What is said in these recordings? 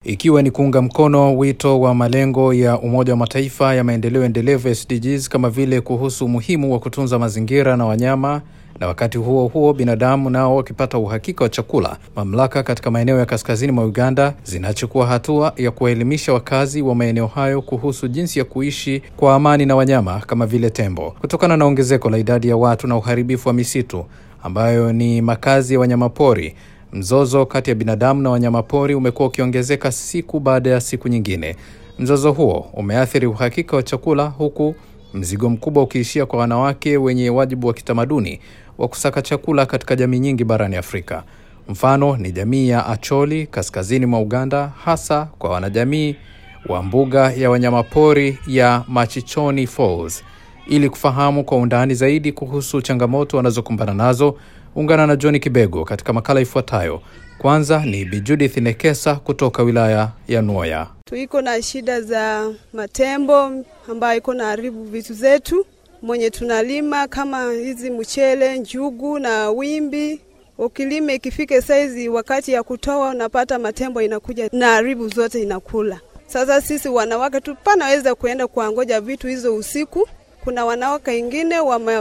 ikiwa ni kuunga mkono wito wa malengo ya Umoja wa Mataifa ya maendeleo endelevu SDGs, kama vile kuhusu umuhimu wa kutunza mazingira na wanyama, na wakati huo huo binadamu nao wakipata uhakika wa chakula. Mamlaka katika maeneo ya kaskazini mwa Uganda zinachukua hatua ya kuwaelimisha wakazi wa maeneo hayo kuhusu jinsi ya kuishi kwa amani na wanyama kama vile tembo. Kutokana na ongezeko la idadi ya watu na uharibifu wa misitu ambayo ni makazi ya wanyamapori, mzozo kati ya binadamu na wanyamapori umekuwa ukiongezeka siku baada ya siku nyingine. Mzozo huo umeathiri uhakika wa chakula, huku mzigo mkubwa ukiishia kwa wanawake wenye wajibu wa kitamaduni wa kusaka chakula katika jamii nyingi barani Afrika. Mfano ni jamii ya Acholi kaskazini mwa Uganda, hasa kwa wanajamii wa mbuga ya wanyamapori ya Machichoni Falls. Ili kufahamu kwa undani zaidi kuhusu changamoto wanazokumbana nazo, ungana na John Kibego katika makala ifuatayo. Kwanza ni Bi Judith Nekesa kutoka wilaya ya Nwoya. Tuiko na shida za matembo ambayo iko na haribu vitu zetu mwenye tunalima, kama hizi mchele, njugu na wimbi. Ukilime ikifike saizi wakati ya kutoa, unapata matembo inakuja na haribu zote inakula. Sasa sisi wanawake tupanaweza kuenda kuangoja vitu hizo usiku. Kuna wanawake wengine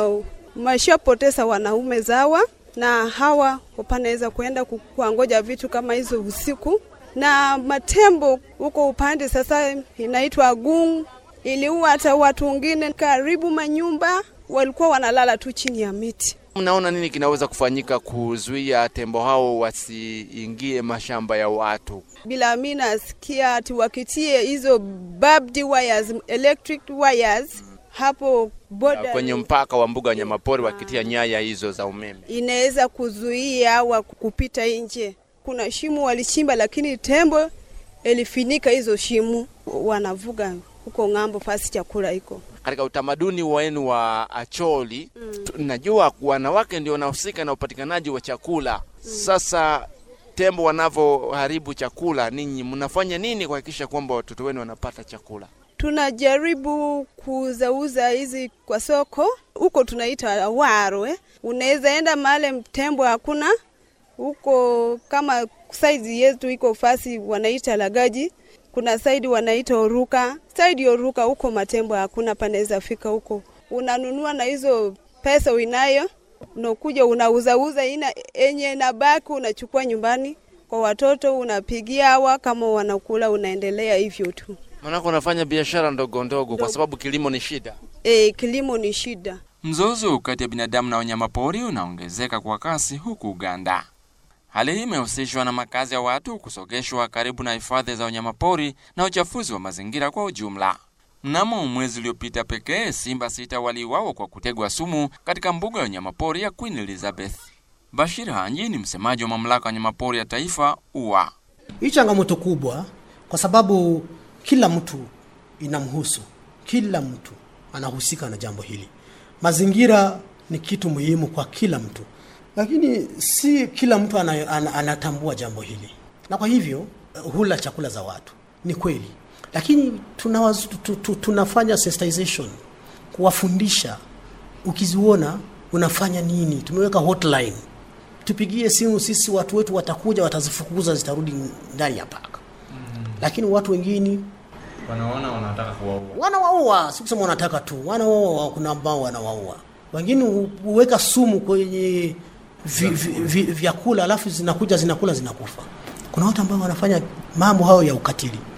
wameshapoteza wanaume zawa, na hawa wapanaweza kuenda kuangoja vitu kama hizo usiku. Na matembo huko upande sasa inaitwa gung, iliua hata watu wengine karibu manyumba, walikuwa wanalala tu chini ya miti. Mnaona nini kinaweza kufanyika kuzuia tembo hao wasiingie mashamba ya watu? Bila mimi nasikia ati wakitie hizo barbed wires, electric wires hapo border kwenye mpaka wa mbuga ya wanyamapori, wakitia nyaya hizo za umeme, inaweza kuzuia hawa kupita nje. Kuna shimo walichimba, lakini tembo elifinika hizo shimo, wanavuga huko ngambo fasi chakula iko. Katika utamaduni wenu wa Acholi, najua wanawake ndio wanahusika na upatikanaji wa chakula. Sasa tembo wanavyoharibu chakula, ninyi mnafanya nini kuhakikisha kwamba watoto wenu wanapata chakula? Tunajaribu kuuza hizi kwa soko. Huko tunaita waro. Unaweza enda mahali tembo hakuna. Huko kama side yetu iko fasi wanaita Lagaji. Kuna side wanaita Oruka. Side Oruka huko matembo hakuna, panaweza fika huko. Unanunua na hizo pesa unayo, unakuja unauza ina enye na baki unachukua nyumbani kwa watoto, unapigia hawa kama wanakula, unaendelea hivyo tu. Maana unafanya biashara ndogo ndogo kwa sababu kilimo ni shida. Kilimo ni shida. Mzozo kati ya binadamu na wanyamapori unaongezeka kwa kasi huku Uganda. Hali hii imehusishwa na makazi ya watu kusogeshwa karibu na hifadhi za wanyamapori na uchafuzi wa mazingira kwa ujumla. Mnamo mwezi uliopita pekee, simba 6 waliuawa kwa kutegwa sumu katika mbuga ya wanyamapori ya Queen Elizabeth. Bashir Hanji ni msemaji wa mamlaka ya wanyamapori ya taifa UWA. Hii changamoto kubwa kwa sababu kila mtu inamhusu, kila mtu anahusika na jambo hili. Mazingira ni kitu muhimu kwa kila mtu, lakini si kila mtu anatambua jambo hili, na kwa hivyo hula chakula za watu. Ni kweli, lakini tunafanya sensitization, kuwafundisha. Ukiziona unafanya nini? Tumeweka hotline, tupigie simu sisi, watu wetu watakuja, watazifukuza, zitarudi ndani ya park. Lakini watu wengine wanaona wanataka kuwaua. Wanawaua, sikusema wanataka tu. Wanawaua, kuna ambao wanawaua. Wengine huweka sumu kwenye vyakula, alafu zinakula zinakufa. Kuna watu ambao wanafanya mambo hayo ya ukatili.